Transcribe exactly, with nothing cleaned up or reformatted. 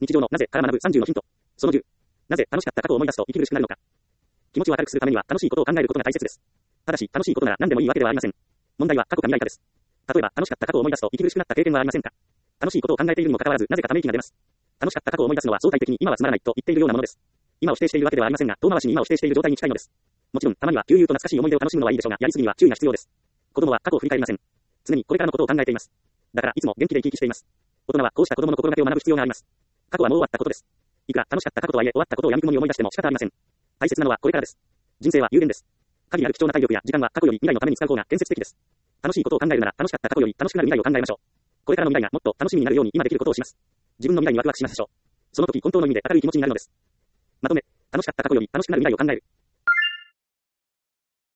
日常のなぜから学ぶさんじゅうのヒント。そのじゅう。なぜ楽しかった過去を思い出すと息苦しくなるのか。気持ちを明るくするためには楽しいことを考えることが大切です。ただし、楽しいことなら何でもいいわけではありません。問題は過去か未来かです。例えば、楽しかった過去を思い出すと息苦しくなった経験はありませんか。楽しいことを考えているにもかかわらず、なぜかため息が出ます。楽しかった過去を思い出すのは相対的に今はつまらないと言っているようなものです。今を否定しているわけではありませんが、遠回しに今を否定している状態に近いのです。もちろん、たまには悠々と懐かしい思い出を楽しむのはいいでしょうが、やりすぎには注意が必要です。子供は過去を振り返りません。常にこれからのことを考えています。だから、いつも元気で生き生きしています。大人はこうした子供の心がけを学ぶ必要があります。過去はもう終わったことです。いくら楽しかった過去とはいえ、終わったことをやみくもに思い出しても仕方ありません。大切なのはこれからです。人生は有限です。限りある貴重な体力や時間は過去より未来のために使う方が建設的です。楽しいことを考えるなら楽しかった過去より楽しくなる未来を考えましょう。これからの未来がもっと楽しみになるように今できることをします。自分の未来にワクワクしましょう。その時本当の意味で明るい気持ちになるのです。まとめ、楽しかった過去より楽しくなる未来を考える。